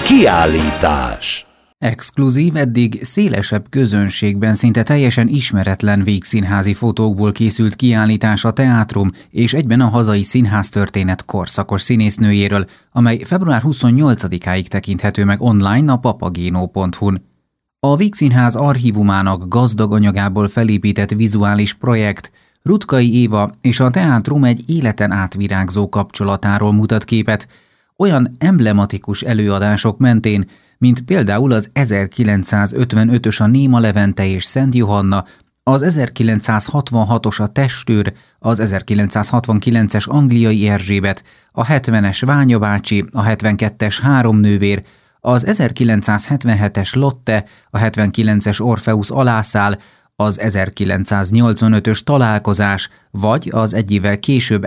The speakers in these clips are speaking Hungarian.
Kiállítás. Exkluzív, eddig szélesebb közönségben szinte teljesen ismeretlen vígszínházi fotókból készült kiállítás a teátrum és egyben a hazai színháztörténet korszakos színésznőjéről, amely február 28-áig tekinthető meg online a papageno.hu-n. A Vígszínház archívumának gazdag anyagából felépített vizuális projekt Ruttkai Éva és a teátrum egy életen átvirágzó kapcsolatáról mutat képet, olyan emblematikus előadások mentén, mint például az 1955-ös a Néma Levente és Szent Johanna, az 1966-os a Testőr, az 1969-es Angliai Erzsébet, a 70-es Ványa bácsi, a 72-es Három nővér, az 1977-es Lotte, a 79-es Orfeusz alászál, az 1985-ös Találkozás, vagy az egy évvel később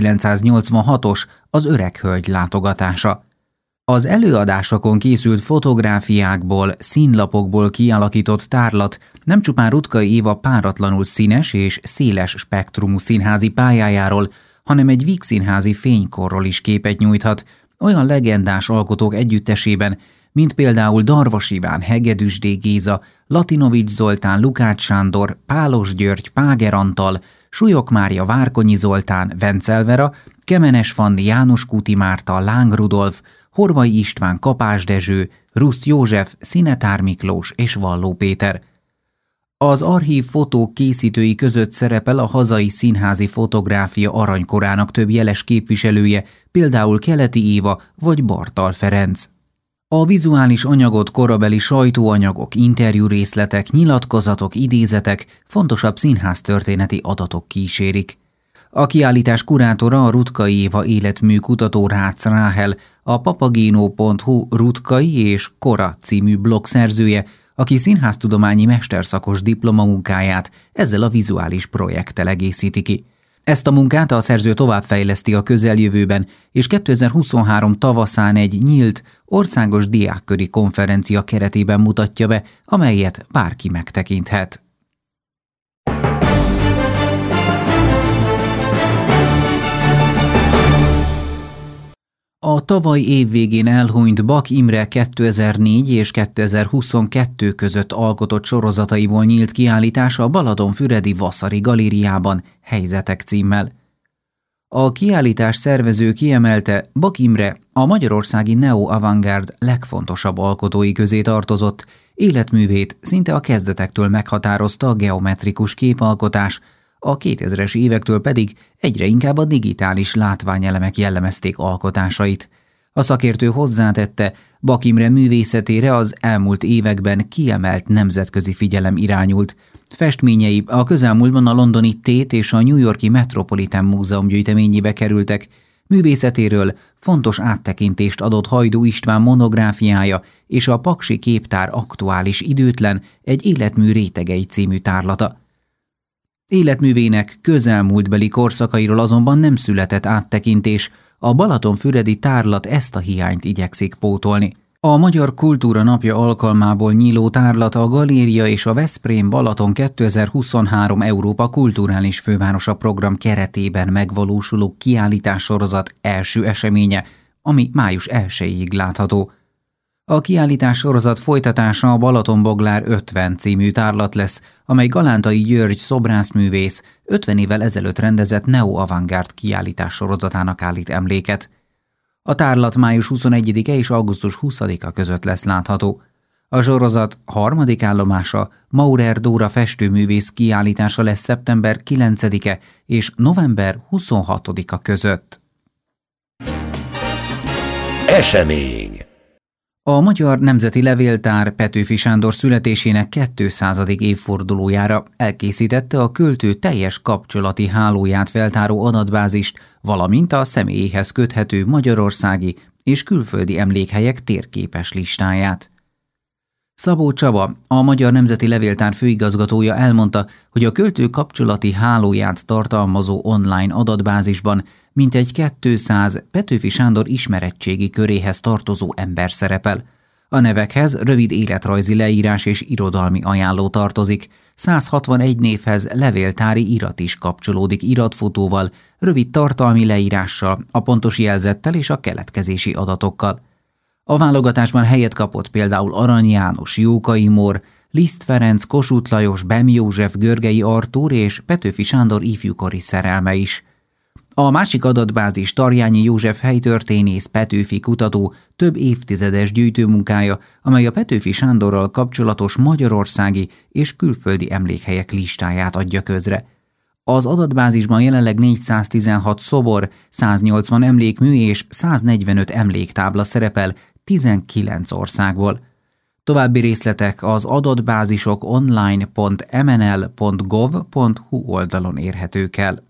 1986-os az Öreg hölgy látogatása. Az előadásokon készült fotográfiákból, színlapokból kialakított tárlat nem csupán Ruttkai Éva páratlanul színes és széles spektrumú színházi pályájáról, hanem egy vígszínházi fénykorról is képet nyújthat, olyan legendás alkotók együttesében, mint például Darvas Iván, Hegedűs D. Géza, Latinovics Zoltán, Lukács Sándor, Pálos György, Páger Antal, Súlyog Mária, Várkonyi Zoltán, Vencel Vera, Kemenes Fanni, János Kúti Márta, Láng Rudolf, Horvai István, Kapás Dezső, Ruszt József, Szinetár Miklós és Valló Péter. Az archív fotók készítői között szerepel a hazai színházi fotográfia aranykorának több jeles képviselője, például Keleti Éva vagy Bartal Ferenc. A vizuális anyagot korabeli sajtóanyagok, interjúrészletek, nyilatkozatok, idézetek, fontosabb színháztörténeti adatok kísérik. A kiállítás kurátora a Ruttkai Éva életmű kutató Rácz Ráhel, a papageno.hu Ruttkai és Kora című blog szerzője, aki színháztudományi mesterszakos diplomamunkáját ezzel a vizuális projekttel egészíti ki. Ezt a munkát a szerző továbbfejleszti a közeljövőben, és 2023 tavaszán egy nyílt, országos diákköri konferencia keretében mutatja be, amelyet bárki megtekinthet. A tavaly évvégén elhunyt Bak Imre 2004 és 2022 között alkotott sorozataiból nyílt kiállítás a Balatonfüredi Vaszari Galériában Helyzetek címmel. A kiállítás szervező kiemelte, Bak Imre a magyarországi neo-avantgárd legfontosabb alkotói közé tartozott, életművét szinte a kezdetektől meghatározta a geometrikus képalkotás, a 2000-es évektől pedig egyre inkább a digitális látványelemek jellemezték alkotásait. A szakértő hozzátette, Bak Imre művészetére az elmúlt években kiemelt nemzetközi figyelem irányult. Festményei a közelmúltban a londoni Tate és a New York-i Metropolitan Múzeum gyűjteményébe kerültek. Művészetéről fontos áttekintést adott Hajdú István monográfiája és a Paksi Képtár aktuális időtlen egy életmű rétegei című tárlata. Életművének közelmúltbeli korszakairól azonban nem született áttekintés, a Balatonfüredi tárlat ezt a hiányt igyekszik pótolni. A Magyar Kultúra Napja alkalmából nyíló tárlat a Galéria és a Veszprém Balaton 2023 Európa Kulturális Fővárosa program keretében megvalósuló kiállítássorozat első eseménye, ami május 1-ig látható. A kiállítás sorozat folytatása a Balatonboglár 50 című tárlat lesz, amely Galántai György szobrászművész 50 évvel ezelőtt rendezett neo-avantgárd kiállítás sorozatának állít emléket. A tárlat május 21-e és augusztus 20-a között lesz látható. A sorozat harmadik állomása Maurer Dóra festőművész kiállítása lesz szeptember 9-e és november 26-a között. Esemény. A Magyar Nemzeti Levéltár Petőfi Sándor születésének 200. évfordulójára elkészítette a költő teljes kapcsolati hálóját feltáró adatbázist, valamint a személyéhez köthető magyarországi és külföldi emlékhelyek térképes listáját. Szabó Csaba, a Magyar Nemzeti Levéltár főigazgatója elmondta, hogy a költő kapcsolati hálóját tartalmazó online adatbázisban mintegy 200 Petőfi Sándor ismerettségi köréhez tartozó ember szerepel. A nevekhez rövid életrajzi leírás és irodalmi ajánló tartozik, 161 névhez levéltári irat is kapcsolódik iratfotóval, rövid tartalmi leírással, a pontos jelzettel és a keletkezési adatokkal. A válogatásban helyet kapott például Arany János, Jókai Mór, Liszt Ferenc, Kossuth Lajos, Bem József, Görgei Artúr és Petőfi Sándor ifjúkori szerelme is. A másik adatbázis Tarjányi József helytörténész, Petőfi kutató több évtizedes gyűjtőmunkája, amely a Petőfi Sándorral kapcsolatos magyarországi és külföldi emlékhelyek listáját adja közre. Az adatbázisban jelenleg 416 szobor, 180 emlékmű és 145 emléktábla szerepel 19 országból. További részletek az adatbázisok online.mnl.gov.hu oldalon érhetők el.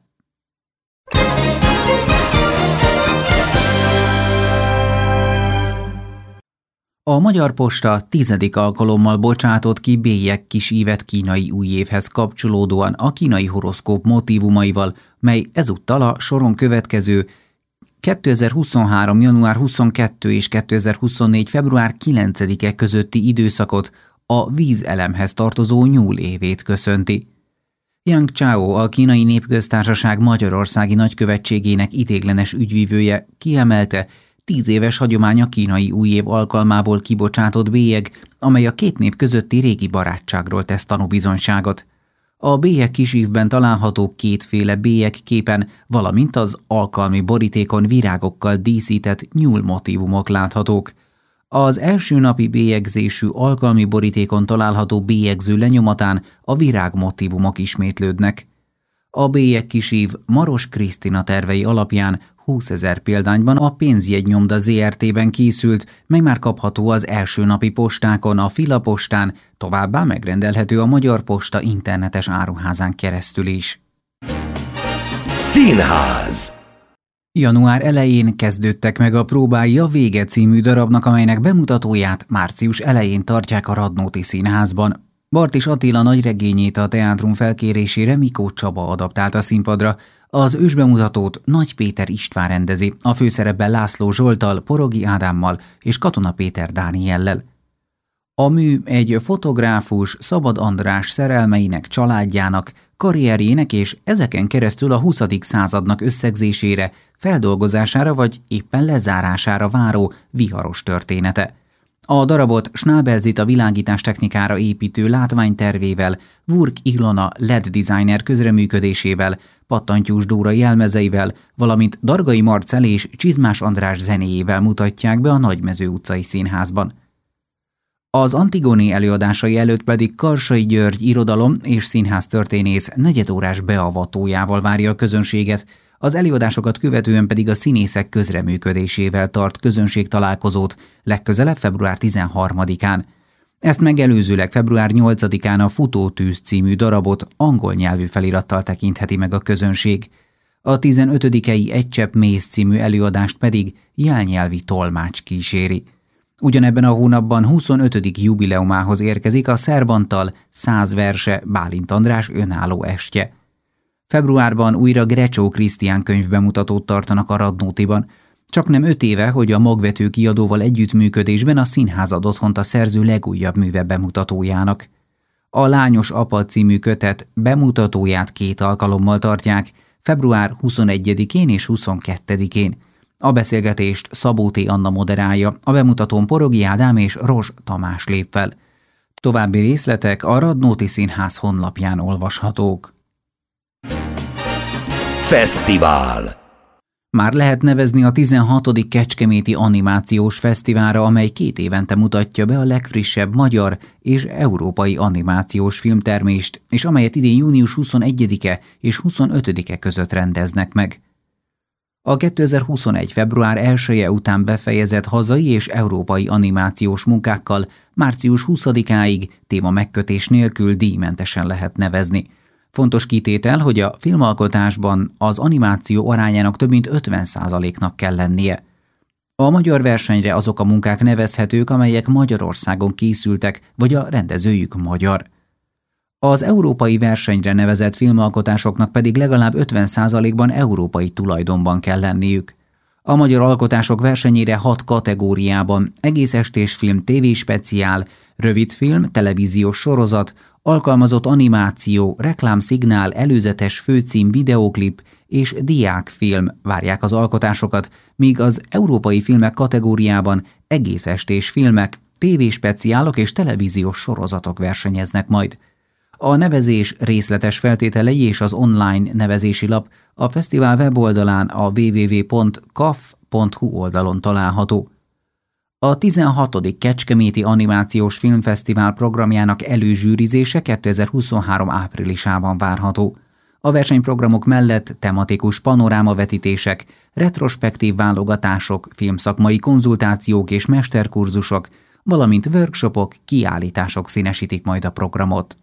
A Magyar Posta 10. alkalommal bocsátott ki bélyeg kis ívet kínai újévhez kapcsolódóan a kínai horoszkóp motívumaival, mely ezúttal a soron következő 2023. január 22 és 2024. február 9-e közötti időszakot, a vízelemhez tartozó nyúl évét köszönti. Yang Chao, a Kínai Népköztársaság Magyarországi Nagykövetségének ideiglenes ügyvívője kiemelte, 10 éves hagyomány a kínai újév alkalmából kibocsátott bélyeg, amely a két nép közötti régi barátságról tesz tanúbizonyságot. A bélyeg kisívben található kétféle bélyeg képen, valamint az alkalmi borítékon virágokkal díszített nyúl motívumok láthatók. Az első napi bélyegzésű alkalmi borítékon található bélyegző lenyomatán a virág motívumok ismétlődnek. A bélyeg kisív Maros Krisztina tervei alapján 20 000 példányban a Pénzjegynyomda ZRT-ben készült, mely már kapható az első napi postákon, a Filapostán, továbbá megrendelhető a Magyar Posta internetes áruházán keresztül is. Színház. Január elején kezdődtek meg a próbái a Vége című darabnak, amelynek bemutatóját március elején tartják a Radnóti Színházban. Bartis Attila nagyregényét a teátrum felkérésére Mikó Csaba adaptált a színpadra. Az ősbemutatót Nagy Péter István rendezi, a főszerepben László Zsolttal, Porogi Ádámmal és Katona Péter Dániellel. A mű egy fotográfus, Szabad András szerelmeinek, családjának, karrierjének és ezeken keresztül a 20. századnak összegzésére, feldolgozására vagy éppen lezárására váró viharos története. A darabot Schnabel Zita világítás technikára építő látványtervével, Vurk Ilona LED designer közreműködésével, Pattantyús Dóra jelmezeivel, valamint Dargai Marcell és Csizmás András zenéjével mutatják be a Nagymező utcai színházban. Az Antigóné előadásai előtt pedig Karsai György irodalom és színháztörténész negyedórás beavatójával várja a közönséget, az előadásokat követően pedig a színészek közreműködésével tart közönségtalálkozót legközelebb február 13-án. Ezt megelőzőleg február 8-án a Futótűz című darabot angol nyelvű felirattal tekintheti meg a közönség. A 15-i Egy csepp méz című előadást pedig jelnyelvi tolmács kíséri. Ugyanebben a hónapban 25. jubileumához érkezik a Szerbantal 100 verse Bálint András önálló estje. Februárban újra Grecsó Krisztián könyvbemutatót tartanak a Radnótiban. Csaknem 5 éve, hogy a Magvető kiadóval együttműködésben a színház ad otthont a szerző legújabb műve bemutatójának. A Lányos apa című kötet bemutatóját 2 alkalommal tartják, február 21-én és 22-én. A beszélgetést Szabó T. Anna moderálja, a bemutatón Porogi Ádám és Rozs Tamás lép fel. További részletek a Radnóti Színház honlapján olvashatók. Fesztivál. Már lehet nevezni a 16. Kecskeméti Animációs Fesztiválra, amely 2 évente mutatja be a legfrissebb magyar és európai animációs filmtermést, és amelyet idén június 21-e és 25-e között rendeznek meg. A 2021. február 1-e után befejezett hazai és európai animációs munkákkal március 20-áig téma megkötés nélkül díjmentesen lehet nevezni. Fontos kitétel, hogy a filmalkotásban az animáció arányának több mint 50%-nak kell lennie. A magyar versenyre azok a munkák nevezhetők, amelyek Magyarországon készültek, vagy a rendezőjük magyar. Az európai versenyre nevezett filmalkotásoknak pedig legalább 50%-ban európai tulajdonban kell lenniük. A magyar alkotások versenyére 6 kategóriában egész estés film, tévéspeciál, rövidfilm, televíziós sorozat, alkalmazott animáció, reklámszignál, előzetes főcím, videóklip és diákfilm várják az alkotásokat, míg az európai filmek kategóriában egész estés filmek, tévéspeciálok és televíziós sorozatok versenyeznek majd. A nevezés részletes feltételei és az online nevezési lap a fesztivál weboldalán a www.kaf.hu oldalon található. A 16. Kecskeméti Animációs Filmfesztivál programjának előzsűrizése 2023. áprilisában várható. A versenyprogramok mellett tematikus panorámavetítések, retrospektív válogatások, filmszakmai konzultációk és mesterkurzusok, valamint workshopok, kiállítások színesítik majd a programot.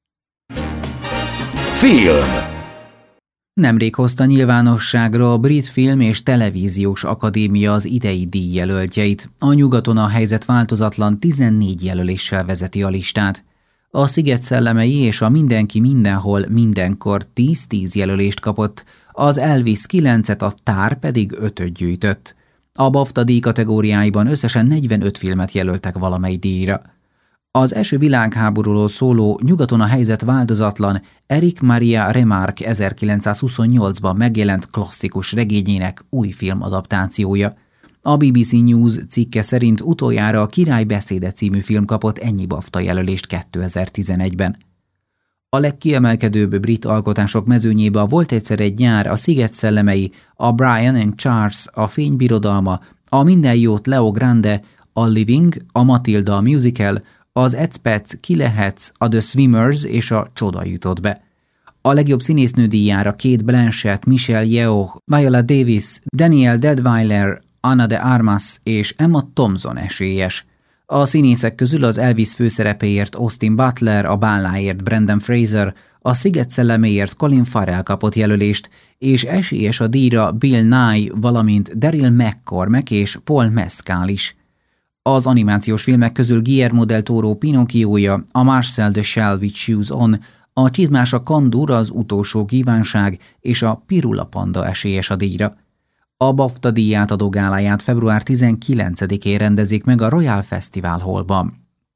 Film. Nemrég hozta nyilvánosságra a Brit Film és Televíziós Akadémia az idei díjjelöltjeit. A Nyugaton a helyzet változatlan 14 jelöléssel vezeti a listát. A Sziget szellemei és a Mindenki mindenhol mindenkor 10-10 jelölést kapott, az Elvis 9-et, a Tár pedig 5-öt gyűjtött. A BAFTA díj kategóriáiban összesen 45 filmet jelöltek valamely díjra. Az első világháborúról szóló Nyugaton a helyzet változatlan Éric Maria Remarque 1928-ban megjelent klasszikus regényének új filmadaptációja. A BBC News cikke szerint utoljára a Király beszéde című film kapott ennyi BAFTA jelölést 2011-ben. A legkiemelkedőbb brit alkotások mezőnyébe Volt egyszer egy nyár, a Sziget szellemei, a Brian and Charles, a Fény birodalma, a Minden jót Leo Grande, a Living, a Matilda a musical, az Expats, Ki lehetsz, a The Swimmers és a Csoda jutott be. A legjobb színésznő díjára Kate Blanchett, Michelle Yeoh, Viola Davis, Danielle Deadwyler, Ana de Armas és Emma Thompson esélyes. A színészek közül az Elvis főszerepéért Austin Butler, a Bálnáért Brendan Fraser, a Sziget szelleméért Colin Farrell kapott jelölést, és esélyes a díjra Bill Nighy, valamint Daryl McCormack és Paul Mescal is. Az animációs filmek közül Guillermo del Toro Pinocchioja, a Marcel the Shell with Shoes On, a Csizmás a Kandur, az Utolsó kívánság és a Pirula Panda esélyes a díjra. A BAFTA díjátadó gáláját február 19-én rendezik meg a Royal Festival Hallban.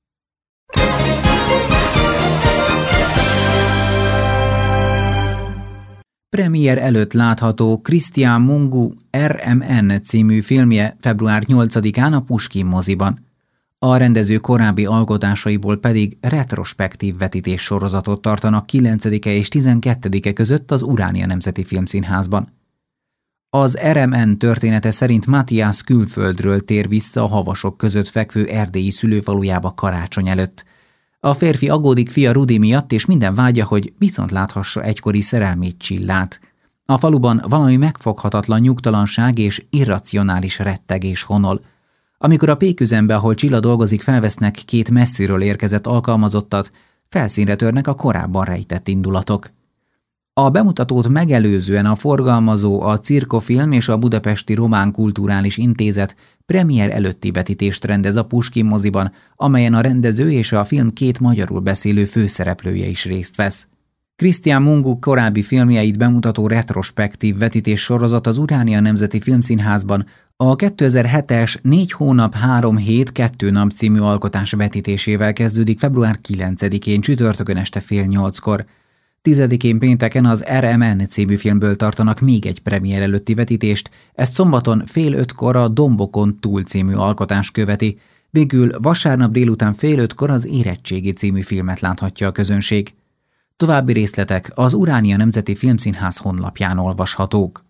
Premier előtt látható Cristian Mungiu RMN című filmje február 8-án a Puskin moziban. A rendező korábbi alkotásaiból pedig retrospektív vetítés sorozatot tartanak 9-e és 12-e között az Uránia Nemzeti Filmszínházban. Az RMN története szerint Matthias külföldről tér vissza a havasok között fekvő erdélyi szülőfalujába karácsony előtt. A férfi aggódik fia Rudi miatt, és minden vágya, hogy viszont láthassa egykori szerelmét Csillát. A faluban valami megfoghatatlan nyugtalanság és irracionális rettegés honol. Amikor a péküzembe, ahol Csilla dolgozik, felvesznek két messziről érkezett alkalmazottat, felszínre törnek a korábban rejtett indulatok. A bemutatót megelőzően a forgalmazó, a Cirkofilm és a Budapesti Román Kulturális Intézet premier előtti vetítést rendez a Puskin moziban, amelyen a rendező és a film két magyarul beszélő főszereplője is részt vesz. Cristian Mungiu korábbi filmjeit bemutató retrospektív vetítés sorozat az Uránia Nemzeti Filmszínházban a 2007-es 4 hónap 3 hét 2 nap című alkotás vetítésével kezdődik február 9-én csütörtökön este 7:30-kor. 10-én pénteken az RMN című filmből tartanak még egy premier előtti vetítést, ezt szombaton 4:30-kor a Dombokon túl című alkotás követi, végül vasárnap délután 4:30-kor az Érettségi című filmet láthatja a közönség. További részletek az Uránia Nemzeti Filmszínház honlapján olvashatók.